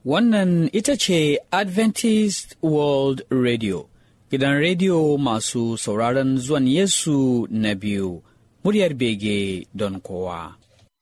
Wannan ita ce Adventist World Radio, gidan rediyo masu sauraron zuwan Yesu na biyu, muryar bege don kowa.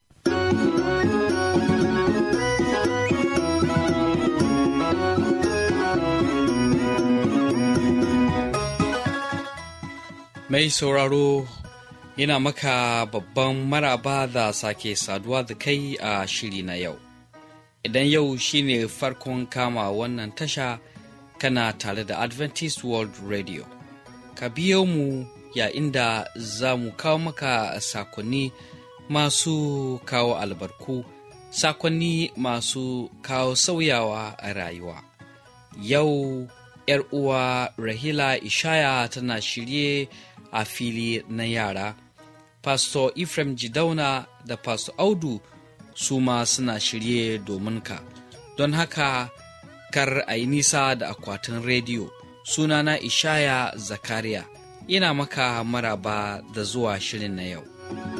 Mai sauraro, ina maka babban maraba da sake saduwa da kai a shiri na yau. Idan yau shine farkon kama wannan tasha, kana tare da Adventist World Radio. Ka biyo mu yayin da za mu kawo maka sakonni masu kawo albarku, sakonni masu kawo sauyawa a rayuwa. Yau, ‘yar uwa Rahila Ishaya tana shirye a fili na yara. Pastor Ephraim Jidauna da Pastor Audu su ma suna shirye domin ka. Don haka, kar a yi nisa da akwatin rediyo. Sunana Ishaya Zakariya. Ina maka maraba da zuwa shirin na yau.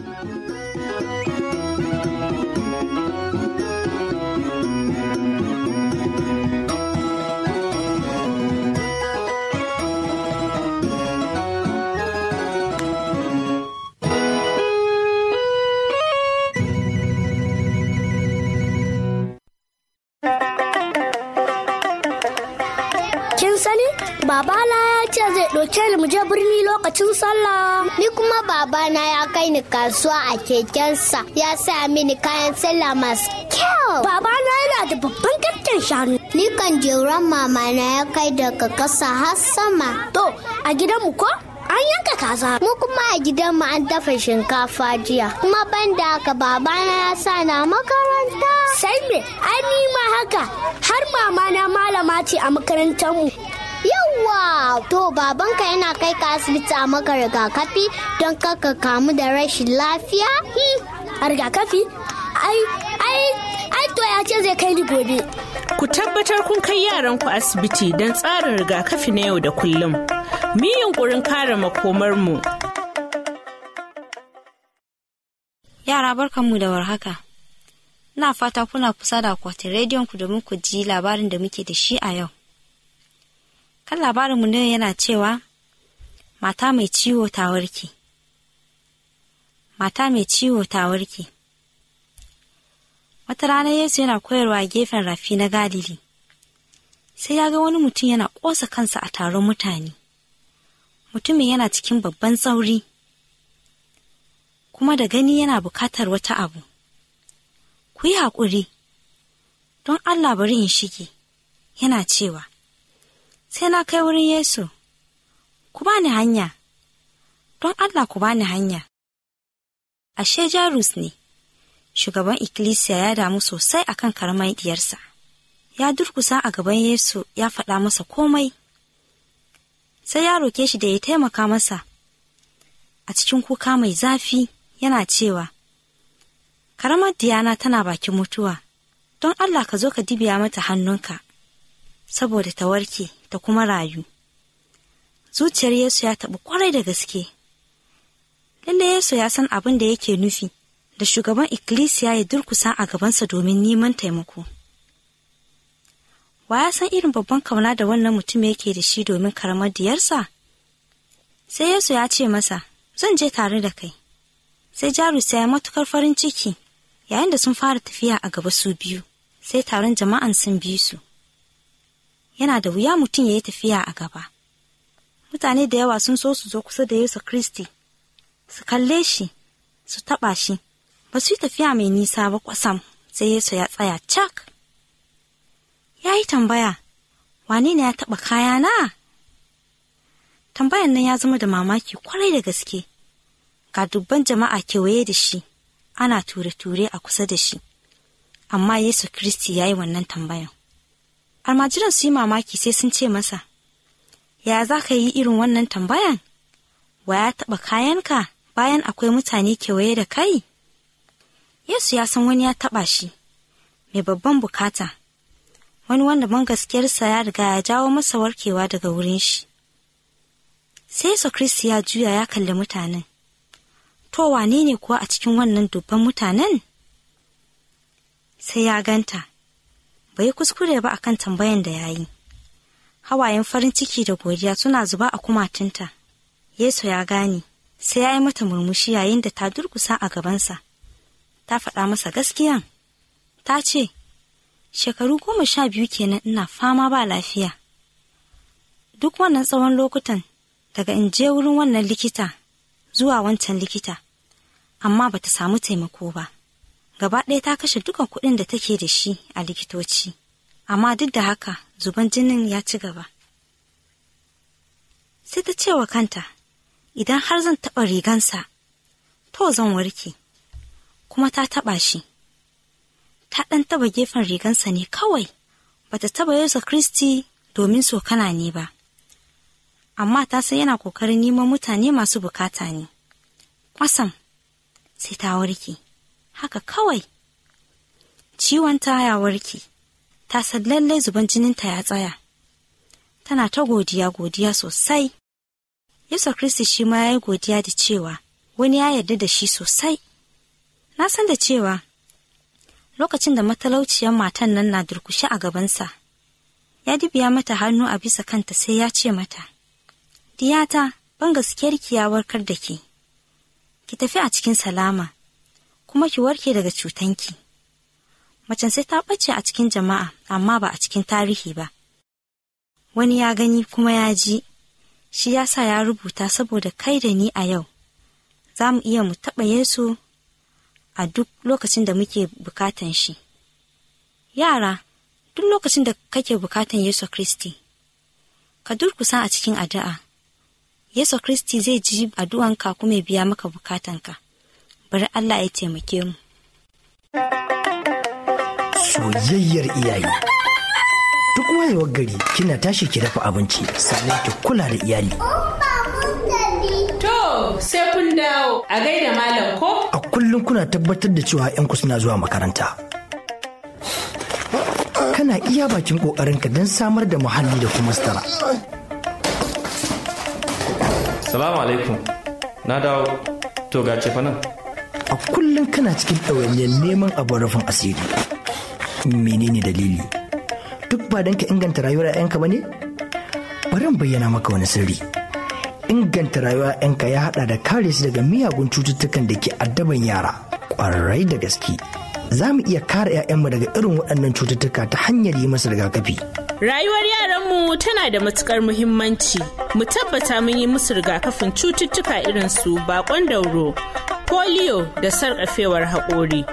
Babana ya ce zai ɗauke ni mu je birni lokacin sallah. Ni kuma babana ya kai ni kasuwa a kekensa, ya saya mini kayan sallah masu kyau. Babana yana da babban garken shanu. Ni kan jeron mamana ya kai daga ƙasa har sama. To, a gidanmu ko? An yanka kaza. Mu kuma a gidanmu an dafa shinkafa jiya. Kuma banda haka babana ya sa na makaranta. Sai me? Ai ni ma haka. Har mamana malama ce a makarantarmu. Yawwa! To babanka yana kai ka asibiti a maka rigakafi don kaka kamu da rashin lafiya? A rigakafi? Ai to ya ce zai kai ni gobe. Ku tabbatar kun kai yaranku asibiti don tsarin rigakafi na yau da kullum. Mu yi yunƙurin kare makomarmu. Yara barkanmu da warhaka. Ina fata kuna kusa da akwatin rediyonku domin ku ji labarin da muke da shi a yau. Kan labarinmu ne yana cewa mata mai ciwo ta warke. Mata mai ciwo ta warke. Wata rana Yesu yana koyarwa a gefen rafi na Galili. Sai ya ga wani mutum yana ƙosa kansa a taron mutane. Mutumin yana cikin babban tsauri, kuma da gani yana bukatar wata abu. Ku yi haƙuri, don Allah bari in shige, yana cewa. Sai na kai wurin Yesu, ku bani hanya, don Allah ku bani hanya. Ashe Jairus ne, shugaban ikkilisiya ya damu sosai akan karamar diyarsa. Ya durkusa a gaban Yesu ya faɗa masa komai. Sai ya roke shi da ya taimaka masa. A cikin kuka mai zafi yana cewa, karamar diyana tana bakin mutuwa, don Allah ka zo ka dibiya mata hannunka, saboda ta warke ta kuma rayu. Zuciyar Yesu ya taɓa ƙwarai da gaske. Lalle Yesu ya san abin da yake nufi, da shugaban ikkilisiya ya durkusa a gabansa domin neman taimako. Wa ya san irin babban kauna da wannan mutum yake da shi domin karamar diyarsa? Sai Yesu ya ce masa, zan je tare da kai. Sai Jairus ya yi matukar farin ciki, yayin da sun fara tafiya a gaba su biyu, sai taron jama'an sun bi su. Yana da wuya mutum ya yi tafiya a gaba. Mutane da yawa sun so su zo kusa da Yesu Kristi, su kalle shi, su taɓa shi. Ba su yi tafiya mai nisa ba kwasam, sai Yesu ya tsaya cak. Ya yi tambaya, wane ne ya taɓa kayana? Tambayan nan ya zama da mamaki kwarai da gaske. Ga dubban jama'a kewaye da shi, ana ture-ture a kusa da shi. Amma Yesu Kristi ya yi wannan tambayan. Almajiran su yi mamaki sai sun ce masa, ya za ka yi irin wannan tambayan? Wa ya taɓa kayanka bayan akwai mutane kewaye da kai? Yesu ya san wani ya taɓa shi, mai babban bukata, wani wanda man gaskiyarsa ya riga ya jawo masa warkewa daga wurin shi. Sai Yesu Kristi ya juya ya kalli mutanen. To wane ne kuwa a cikin wannan dubban mutanen? Sai ya ganta, bai yi kuskure ba akan tambayan da ya yi. Hawayen farin ciki da godiya suna zuba a kumatunta. Yesu ya gane, sai ya yi mata murmushi yayin da ta durkusa a gabansa. Ta faɗa masa gaskiyan. Ta ce, shekaru 12 kenan ina fama ba lafiya. Duk wannan tsawon lokutan daga in je wurin wannan likita zuwa wancan likita, amma bata samu taimako ba. Gaba ɗaya ta kashe dukan kuɗin da take da shi a likitoci, amma duk da haka zuban jinin ya ci gaba. Sai ta ce wa kanta, idan har zan taɓa rigansa, to zan warke. Kuma ta taɓa shi. Ta ɗan taɓa gefen rigansa ne kawai, bata taɓa Yesu Kristi domin sokana ne ba. Amma ta san yana kokarin neman mutane masu bukata ne. Kwasam, sai ta warke. Haka kawai. Ciwon ta ya warke. Ta san lallai zuban jininta ya tsaya. Tana ta godiya sosai. Yesu Kristi shi ma ya yi godiya da cewa wani ya yarda da shi sosai. Na san da cewa lokacin da matalauciyar matan nan na durkushe a gabansa, ya dibiya mata hannu a bisa kanta sai ya ce mata, diyata, ban gaskiyarki ya warkar da ke. Ki tafi a cikin salama, kuma ki warke daga cutanki. Macen sai ta ɓace a cikin jama'a, amma ba a cikin tarihi ba. Wani ya gani kuma ya ji, shi ya sa ya rubuta saboda kai da ni a yau. Za mu iya mu taɓa Yesu a duk lokacin da muke bukatan shi. Yara, duk lokacin da kake bukatan Yesu Kristi, ka durkusa a cikin addu'a. Yesu Kristi zai ji addu'anka kuma ya biya maka bukatanka. Bari Allah ya taimake mu. Soyayyar iyaye. Duk wayewar gari kina tashi ki dafa abinci sannan ki kula da iyali. To, sai kun dawo a gaida malam ko? A kullum kuna tabbatar da cewa 'yanku suna zuwa makaranta. Kana iya bakin ƙoƙarinka don samar da muhalli da kuma sutura. Salamu alaikum. Na dawo. To ga cefa nan. A kullum kana cikin ɗawainiyar neman abin rufin asiri. Menene dalili? Duk ba don ka inganta rayuwar 'yanka ba ne? Bari in bayyana maka wani sirri. Inganta rayuwar 'yanka ya haɗa da kare su daga miyagun cututtukan da ke addaban yara. Ƙwarai da gaske. Za mu iya kare 'ya'yanmu daga irin waɗannan cututtuka ta hanyar yi masa rigakafi. Rayuwar yaranmu tana da matukar muhimmanci. Mu tabbata mun yi musu rigakafin cututtuka irin su bakon dauro, polio da sarƙafewar haƙori.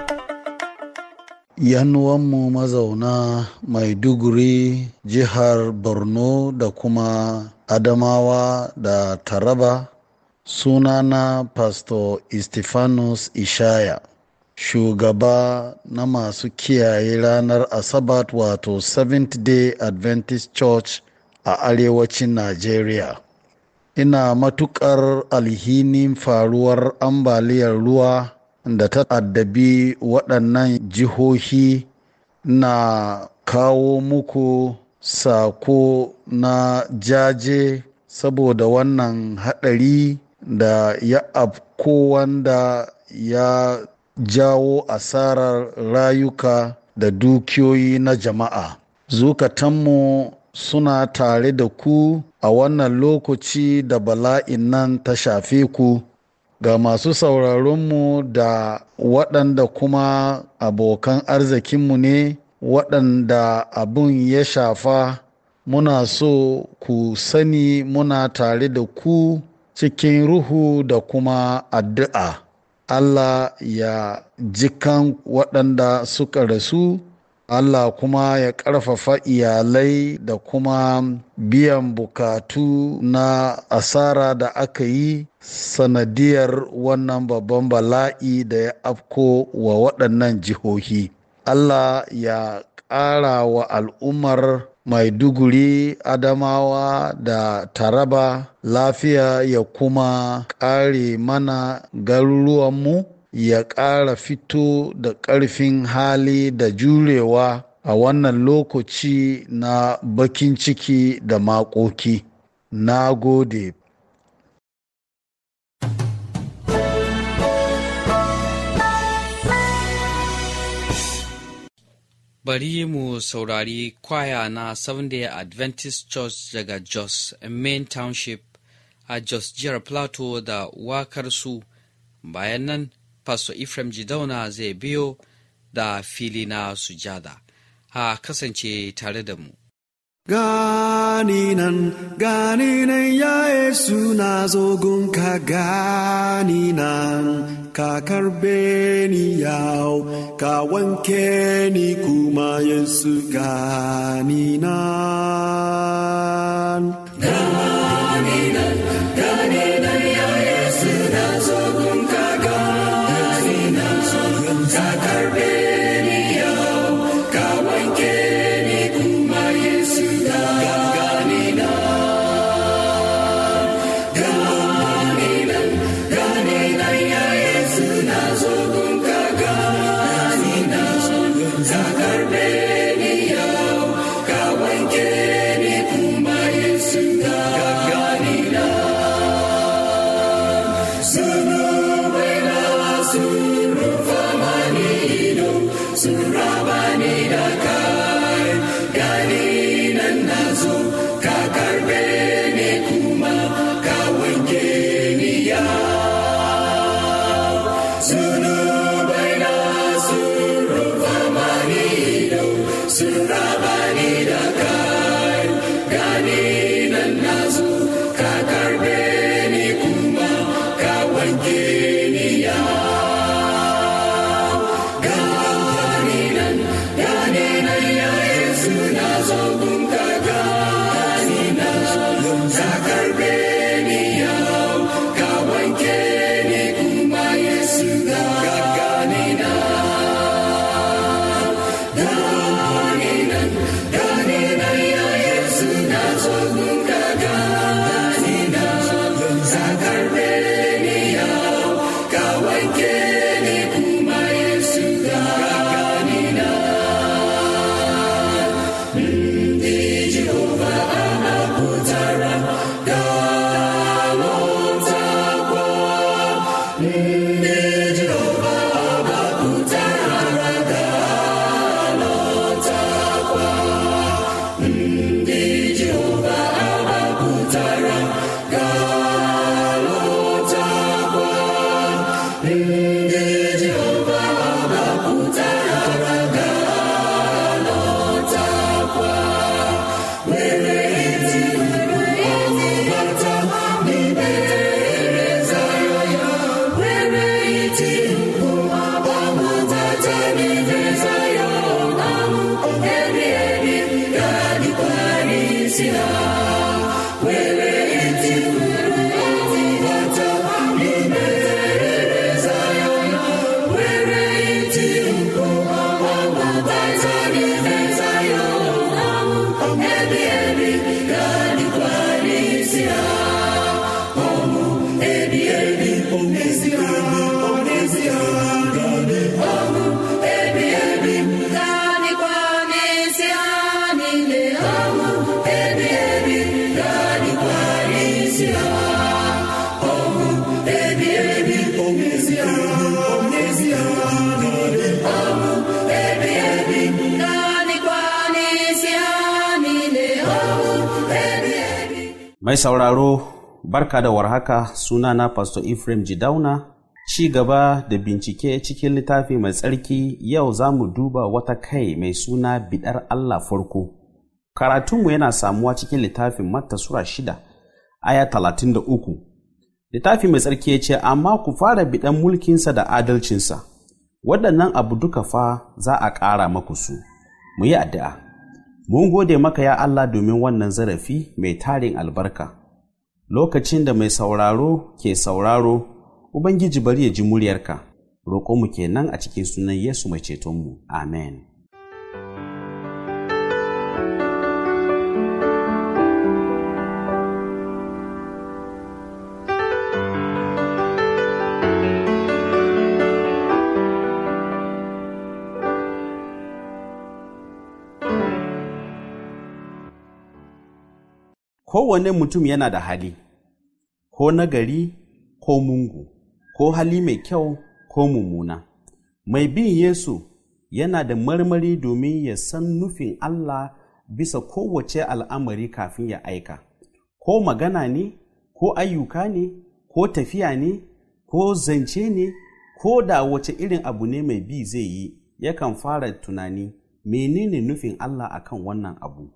Yanuwanmu mazauna Maiduguri, jihar Borno da kuma Adamawa da Taraba, sunana Pastor Stephanus Ishaya, shugaba na masu kiyaye ranar Asabat wato Seventh Day Adventist Church a arewacin Najeriya. Ina matuƙar alhinin faruwar ambaliyar ruwa da ta addabi waɗannan jihohi. Na kawo muku sako na jaje saboda wannan haɗari da ya afko wanda ya jawo asarar rayuka da dukiyoyi na jama'a. Zukatanmu suna tare da ku a wannan lokaci da bala'in nan ta shafe ku. Ga masu sauraronmu da waɗanda kuma abokan arzikinmu ne waɗanda abun ya shafa, muna so ku sani muna tare da ku cikin ruhu da kuma addu'a. Allah ya jikan waɗanda suka rasu, Allah kuma ya ƙarfafa iyalai da kuma biyan bukatu na asara da aka yi sanadiyar wannan babban bala'i da ya afko wa waɗannan jihohi. Allah ya ƙara wa al'ummar Maiduguri, Adamawa da Taraba lafiya, ya kuma ƙare mana garuruwanmu, ya ƙara fito da ƙarfin hali da jurewa a wannan lokaci na bakin ciki da makoki. Na gode. bari mu saurari kwaya na Seventh-day Adventist Church daga Jos Main Township a Jos Jihar Plateau da wakarsu. Bayan nan, Pastor Ephraim Jidauna zai biyo da fili na sujada. Ha kasance tare da mu. Gani nan ya Yesu na zo gunka, gani nan ka karbe ni yau, ka wanke ni kuma Yesu, gani nan. Gani nan ya Yesu na zo gunka, gani nan ka karbe ni yau, ka wanke ni kuma Yesu. Mai sauraro, barka da warhaka, sunana Pastor Ephraim Jidauna. Ci gaba da bincike cikin littafi mai tsarki, yau za mu duba wata kai mai suna Bidar Allah Farko. Karatunmu yana samuwa cikin littafin Matta Sura 6, aya 33. Littafi mai tsarki ya ce, amma ku fara bidan mulkinsa da adalcinsa, waɗannan abu duka fa za a ƙara maku su. Mu yi addu'a. Mun gode maka ya Allah domin wannan zarafi mai tarin albarka. Lokacin da mai sauraro ke sauraro, Ubangiji bari ya ji muryarka. Roƙonmu kenan a cikin sunan Yesu mai cetonmu. Amen. Kowane mutum yana da hali, ko nagari ko mungu, ko hali mai kyau ko mummuna. Mai bin Yesu yana da marmari domin ya san nufin Allah bisa kowace al'amari kafin ya aika, ko magana ne, ko ayyuka ne, ko tafiya ne, ko zance ne, ko da wace irin abu ne mai bi zai yi, yakan fara tunani menene nufin Allah akan wannan abu.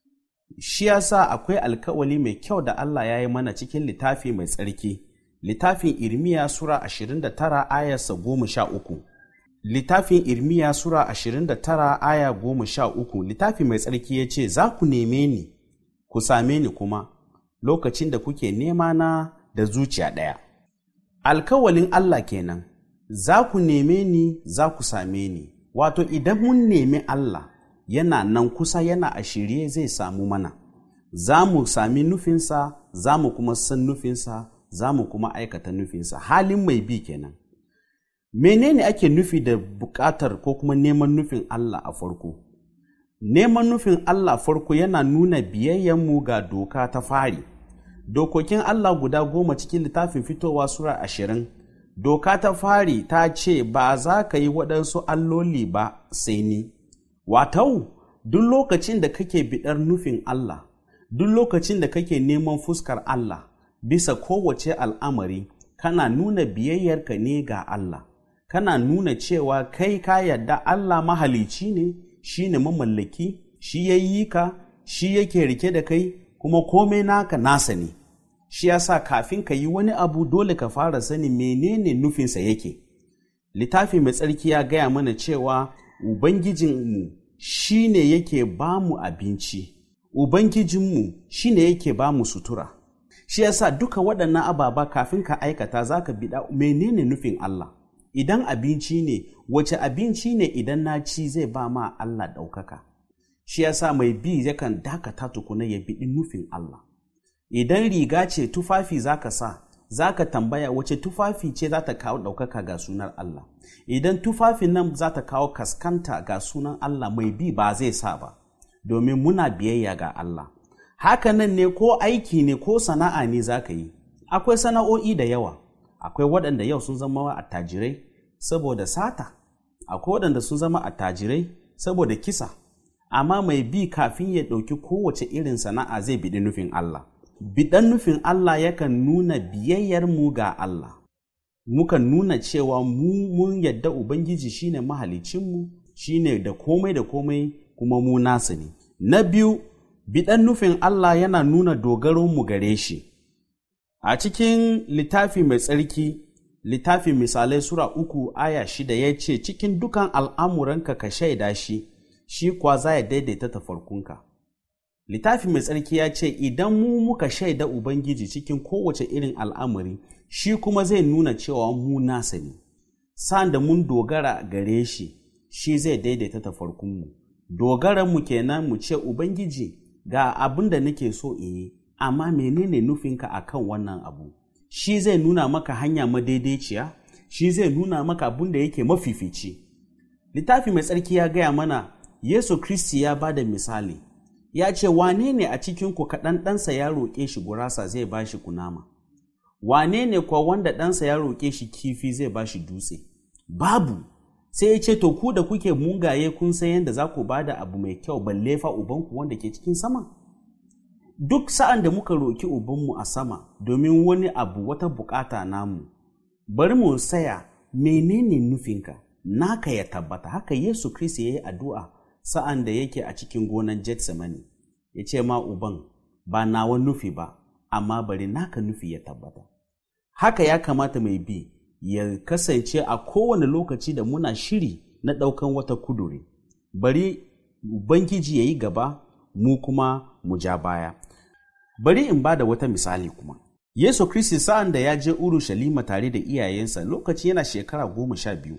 Shi yasa akwai alkawali mai kyau da Allah ya yi mana cikin littafi mai tsarki, littafin Irmiya Sura 29 ayarsa 13. Littafin Irmiya Sura 29 aya 13, littafi mai tsarki ya ce, za ku neme ni, ku same ni kuma, lokacin da kuke nema na da zuciya ɗaya. Alkawalin Allah kenan, za ku neme ni, za ku same ni. Wato idan mun nemi Allah, yana nan kusa, yana a shirye zai samu mana. Za mu sami nufinsa, za mu kuma san nufinsa, za mu kuma aikata nufinsa. Halin mai bi kenan. Menene ake nufi da bukatar ko kuma neman nufin Allah a farko? Neman nufin Allah farko yana nuna biyayyenmu ga doka ta fari. Dokokin Allah guda 10 cikin littafin Fitowa Sura 20. Doka ta fari ta ce ba za ka yi waɗansu alloli ba sai ni. Watau, duk lokacin da kake biɗar nufin Allah, duk lokacin da kake neman fuskar Allah, bisa kowace al'amari, kana nuna biyayyarka ne ga Allah. Kana nuna cewa kai ka yarda Allah mahalici ne, shi ne mamallaki, shi ya yi ka, shi yake rike da kai, kuma komai naka nasa ne. Shi yasa kafin ka yi wani abu dole ka fara sani menene nufinsa yake. Littafi mai tsarki ya gaya mana cewa Ubangijinmu shi ne yake ba mu abinci, Ubangijinmu shi ne yake ba mu sutura. Shi yasa duka waɗannan ababa kafin ka aikata za ka biɗa menene nufin Allah. Idan abinci ne, wace abinci ne idan na ci zai ba ma Allah ɗaukaka. Shi yasa mai bi yakan dakata tukuna ya biɗi nufin Allah. Idan riga ce tufafi za ka sa, za ka tambaya wace tufafi ce za ta kawo ɗaukaka ga sunan Allah. Idan tufafin nan za ta kawo kaskanta ga sunan Allah, mai bi ba zai sa ba, domin muna biyayya ga Allah. Haka nan ne ko aiki ne ko sana'a ne za ka yi. Akwai sana'o'i da yawa. Akwai waɗanda yau sun zama attajirai saboda sata. Akwai waɗanda sun zama attajirai saboda kisa. Amma mai bi kafin ya ɗauki kowace irin sana'a zai biɗi nufin Allah. Biɗan nufin Allah yakan nuna biyayyarmu ga Allah. Mukan nuna cewa mun yadda Ubangiji shine mahalicinmu, shine da komai kuma mu nasa ne. Na biyu, biɗan nufin Allah yana nuna dogaronmu gare shi. A cikin littafi mai tsarki, littafin misalai Sura 3 aya 6 ya ce, cikin dukan al'amuranka ka shaida shi, shi kuwa za ya daidaita tafarkunka. Littafi mai tsarki ya ce, idan mu muka shaida Ubangiji cikin kowace irin al'amari, shi kuma zai nuna cewa mu nasa ne. Sa'an da mun dogara gare shi, shi zai daidaita tafarkunmu. Dogaranmu kenan mu ce, Ubangiji, ga abin da nake so in yi, amma menene nufinka a kan wannan abu? Shi zai nuna maka hanya madaidaiciya, shi zai nuna maka abin da yake mafifici. Littafi mai tsarki ya gaya mana, Yesu Kristi ya ba da misali. Ya ce, wane ne a cikinku kaɗan ɗansa ya roƙe shi gurasa zai ba shi kunama? Wane ne kuwa wanda ɗansa ya roƙe shi kifi zai ba shi dutse? Babu. Sai ya ce, to ku da kuke mugaye kun san yadda za ku ba da abu mai kyau, balle fa ubanku wanda ke cikin sama? Duk sa'an da muka roƙi ubanmu a sama domin wani abu, wata bukata namu, bari mu saya menene nufinka, naka ya tabbata. Haka Yesu Kristi ya yi addu'a sa'an da yake a cikin gonan Getsemani, ya ce ma uban, ba nawa nufi ba, amma bari naka nufi ya tabbata. Haka ya kamata mai bi ya kasance a kowane lokaci da muna shiri na ɗaukan wata kuduri. Bari Ubangiji ya yi gaba, mu kuma mu ja baya. Bari in ba da wata misali kuma. Yesu Kristi sa'an da ya je Urushalima tare da iyayensa lokaci yana shekara 12.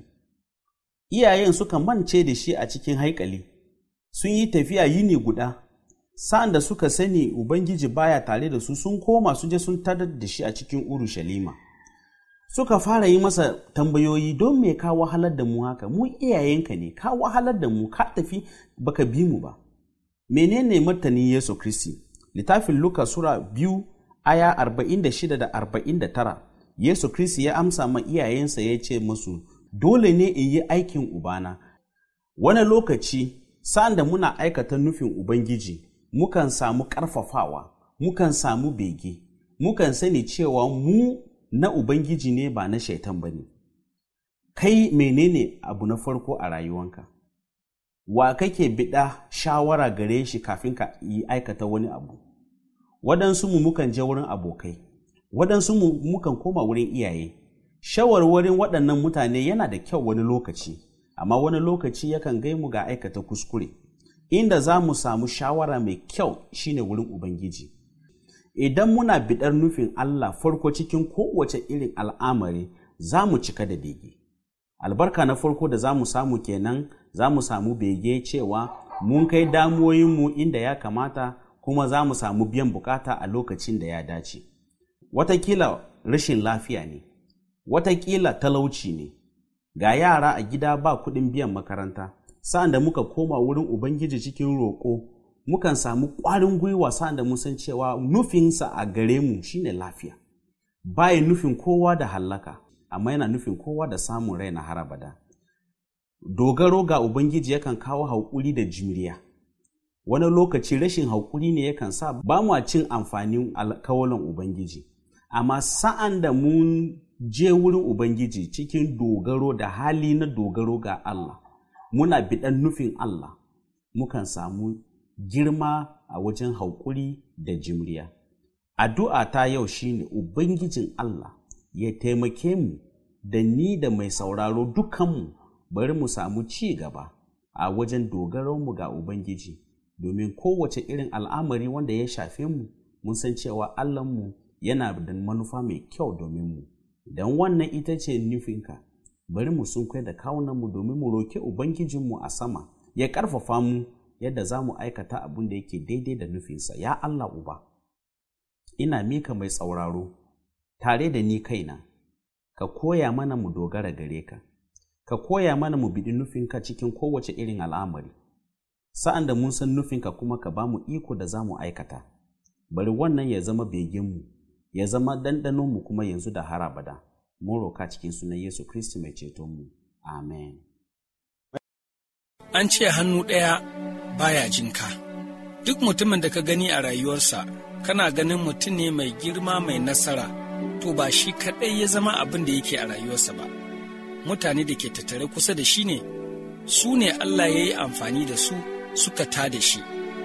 Iyayen suka mance da shi a cikin haikali, sun yi tafiya yini guda. Sa'an da suka sani Ubangiji baya tare da su, sun koma su je sun tarar da shi a cikin Urushalima. Suka fara yi masa tambayoyi, don me ka wahalar da mu haka? Mu iyayenka ne, ka wahalar da mu, ka tafi baka bi mu ba. Menene martanin Yesu Kristi? Littafin Luka Sura 2 aya 46 da 49, Yesu Kristi ya amsa ma iyayensa ya ce musu, dole ne in yi aikin Ubana, Wani lokaci, sa'an da muna aikata nufin Ubangiji, mukan samu ƙarfafawa, mukan samu bege, mukan sani cewa mu na Ubangiji ne ba na shaitan ba ne. Kai menene abu na farko a rayuwanka? Wa kake biɗa shawara gare shi kafin ka yi aikata wani abu? Waɗansu mu mukan je wurin abokai, waɗansu mu mukan koma wurin iyaye. Shawarwarin waɗannan mutane yana da kyau wani lokaci, amma wani lokaci yakan gai mu ga aikata kuskure. Inda za mu samu shawara mai kyau shine wurin Ubangiji. Idan muna biɗar nufin Allah farko cikin kowace irin al'amari, za mu cika da bege. Albarka na farko da za mu samu kenan, za mu samu bege cewa mun kai damuwoyinmu inda ya kamata, kuma za mu samu biyan bukata a lokacin da ya dace. Watakila rashin lafiya ne, watakila talauci ne, ga yara a gida ba kuɗin biyan makaranta. Sa'an da muka koma wurin Ubangiji cikin roƙo, mukan samu ƙwarin gwiwa sa'an da mun san cewa nufinsa a gare mu shine lafiya. Baya nufin kowa da hallaka, amma yana nufin kowa da samun rai na har abada. Dogaro ga Ubangiji yakan kawo haƙuri da jimriya. Wani lokaci rashin haƙuri ne yakan sa ba mu cin amfanin alkawalan Ubangiji. Amma sa'an da mun je wurin Ubangiji cikin dogaro da hali na dogaro ga Allah, muna biɗan nufin Allah, mukan samu girma a wajen haƙuri da jimriya. Addu'a ta yau shine Ubangijin Allah ya taimake mu da ni da mai sauraro dukanmu, bari mu samu ci gaba a wajen dogaronmu ga Ubangiji, domin kowace irin al'amari wanda ya shafe mu, mun san cewa Allahnmu yana da manufa mai kyau domin mu. Idan wannan ita ce nufinka, bari mu sunkai da kawunanmu domin mu roke Ubangijinmu a sama ya ƙarfafa mu yadda za mu aikata abin da yake daidai da nufinsa. Ya Allah Uba, ina mika mai sauraro tare da ni kaina, ka koya mana mu dogara gare ka, ka koya mana mu biɗi nufinka cikin kowace irin al'amari. Sa'an da mun san nufinka kuma ka ba mu iko da za mu aikata, bari wannan ya zama begenmu, ya zama ɗanɗanonmu kuma yanzu da har abada. Mun roka cikin sunan Yesu Kiristi mai cetonmu. Amen. An ce hannu ɗaya baya jinka. Duk mutumin da ka gani a rayuwarsa, kana ganin mutum ne mai girma mai nasara, to ba shi kaɗai ya zama abin da yake a rayuwarsa ba. Mutane da ke tattare kusa da shi ne, su ne Allah ya yi amfani da su suka ta da shi.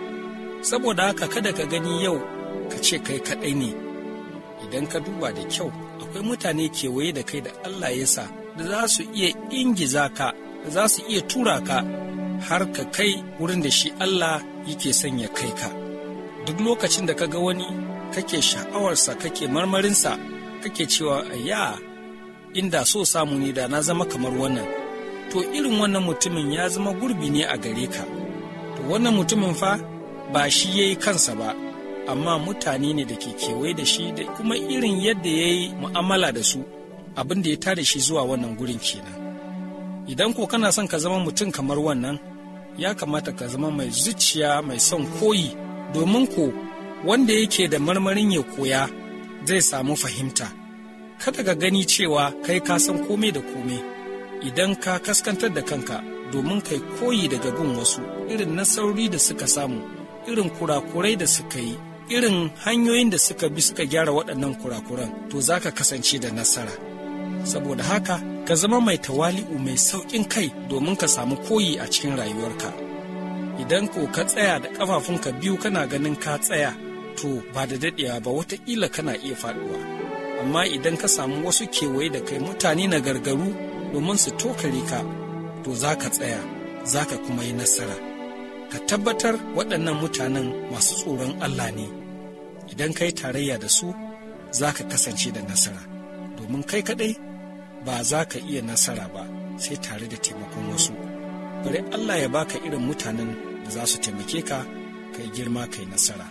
Saboda haka kada ka gani yau ka ce kai kaɗai ne. Idan ka duba da kyau, akwai mutane kewaye da kai da Allah ya sa da za su iya ingiza ka, da za su iya tura ka har ka kai wurin da shi Allah yake son ya kai ka. Duk lokacin da ka ga wani kake sha'awarsa, kake marmarinsa, kake cewa ya inda so samu ne da na zama kamar wannan, to irin wannan mutumin ya zama gurbi ne a gare ka. To wannan mutumin fa ba shi ya yi kansa ba, amma mutane ne da ke kewaye da shi da kuma irin yadda ya yi mu'amala da su, abin da ya tada shi zuwa wannan gurin kenan. Idan ko kana son ka zama mutum kamar wannan, ya kamata ka zama mai zuciya mai son koyi, domin ko wanda yake da marmarin ya koya zai samu fahimta. Kada ka gani cewa kai ka san kome da kome. Idan ka kaskantar da kanka domin kai koyi daga gun wasu, irin nasarori da suka samu, irin kurakurai da suka yi, irin hanyoyin da suka bi suka gyara waɗannan kurakuran, to za ka kasance da nasara. Saboda haka, ka zama mai tawali'u mai sauƙin kai domin ka samu koyi a cikin rayuwarka. Idan ko ka tsaya da ƙafafunka biyu kana ganin ka tsaya, to ba da daɗewa ba wataƙila kana iya faɗuwa. Amma idan ka samu wasu kewaye da kai mutane na gargaru domin su tokare ka, to za ka tsaya, za ka kuma yi nasara. Ka tabbatar waɗannan mutanen masu tsoron Allah ne. Idan ka yi tarayya da su, za ka kasance da nasara. Domin kai kaɗai ba za ka iya nasara ba sai tare da taimakon wasu. Bari Allah ya baka irin mutanen da za su taimake ka, ka yi girma ka yi nasara.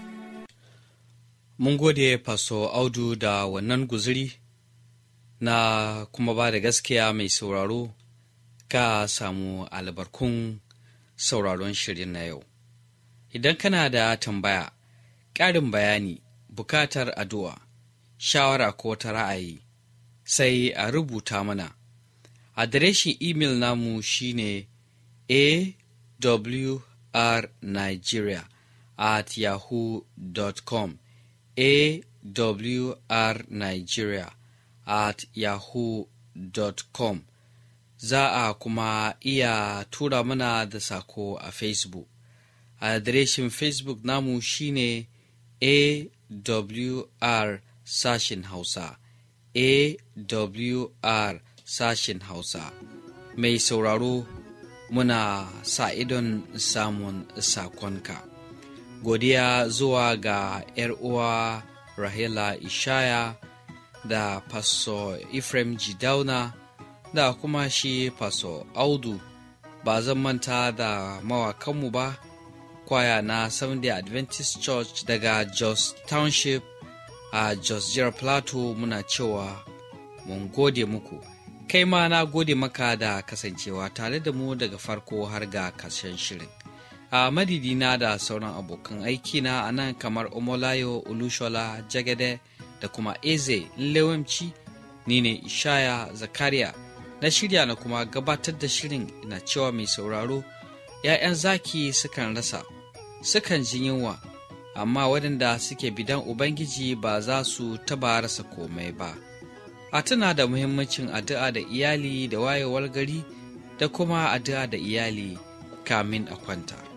Mun gode Fasto Audu da wannan guzuri na kuma ba da gaskiya mai sauraro, ka samu albarkun sauraron shirin na yau. Idan kana da tambaya, ƙarin bayani, bukatar addu'a, shawara ko ta ra'ayi, sai a rubuta mana. Adireshin imel namu shine awrnigeria@yahoo.com awrnigeria@yahoo.com. Za a kuma iya tura mana da sako a Facebook. Adireshin Facebook namu shine AWR sashin Hausa. AWR sashin Hausa. Mai sauraro, muna sa idon samun sakonka. Godiya zuwa ga 'yar uwa Rahela Ishaya da Pastor Ephraim Jidauna da kuma shi Pastor Audu. Ba zan manta da mawakanmu ba, kwaya na Seventh-day Adventist Church daga Jos Township a Jos Jihar Plateau. Muna cewa mun gode muku. Kai ma na gode maka da kasancewa tare da mu daga farko har ga ƙarshen shirin. A madidina da sauran abokan aikina a nan kamar Omolayo Olushola Jagede da kuma Eze Lewemci, ni ne Ishaya Zakariya na shirya na kuma gabatar da shirin. Ina cewa mai sauraro, ‘ya'yan zaki sukan rasa, sukan ji yunwa, amma waɗanda suke bidan Ubangiji ba za su taba rasa komai ba. A tuna da muhimmancin addu'a da iyali da wayewar gari da kuma addu'a da iyali kamin a kwanta.